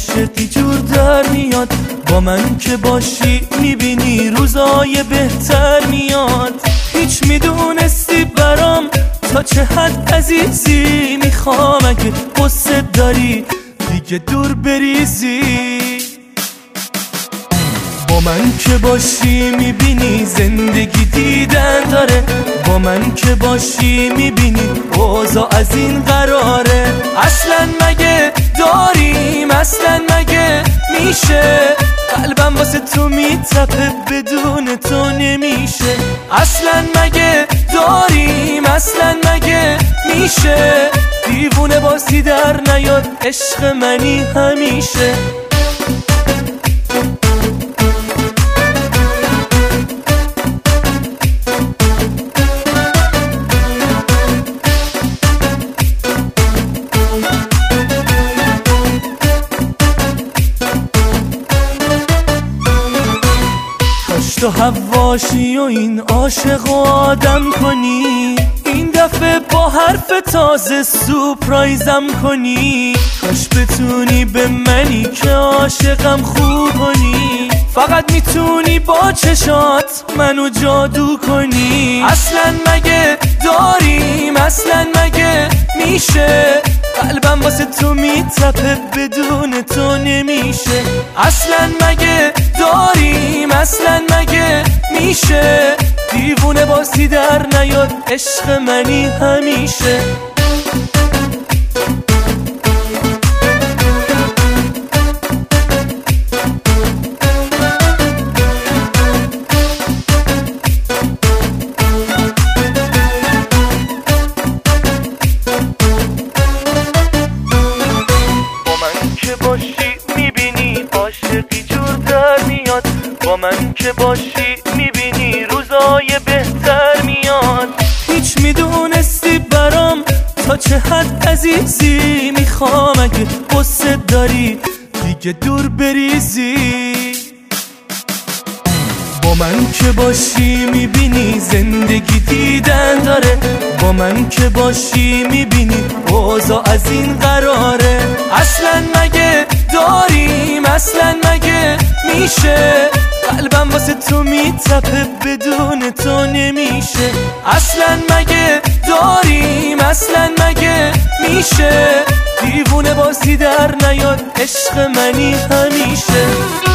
عاشقی جور در میاد. با من که باشی میبینی روزای بهتر میاد. هیچ میدونستی برام تا چه حد عزیزی، میخوام اگه قصه داری دیگه دور بریزی. با من که باشی میبینی زندگی دیدن داره. با من که باشی میبینی اوضاع از این قراره. اصلا مگه داریم، اصلا مگه میشه قلبم واسه تو میتپه بدون تو نمیشه. اصلا مگه داریم، اصلا مگه میشه دیوونه بازی در نیاد عشق منی همیشه. تو هواشی و این عاشق و آدم کنی، این دفعه با حرف تازه سورپرایزم کنی. کاش بتونی به منی که عاشقم خوب کنی. فقط میتونی با چشات منو جادو کنی. اصلا مگه داریم، اصلا مگه میشه قلبم واسه تو میتپه بدون تو نمیشه. اصلا مگه داریم، اصلا مگه میشه دیوونه بازی در نیاد عشق منی همیشه. با من که باشی میبینی روزای بهتر میاد. هیچ میدونستی برام تا چه حد عزیزی، میخوام اگه قصه داری دیگه دور بریزی. با من که باشی میبینی زندگی دیدن داره. با من که باشی میبینی اوضاع از این قراره. اصلا مگه داریم، اصلا مگه میشه قلبم واسه تو میتپه بدون تو نمیشه. اصلا مگه داریم، اصلا مگه میشه دیوونه بازی در نیاد عشق منی همیشه.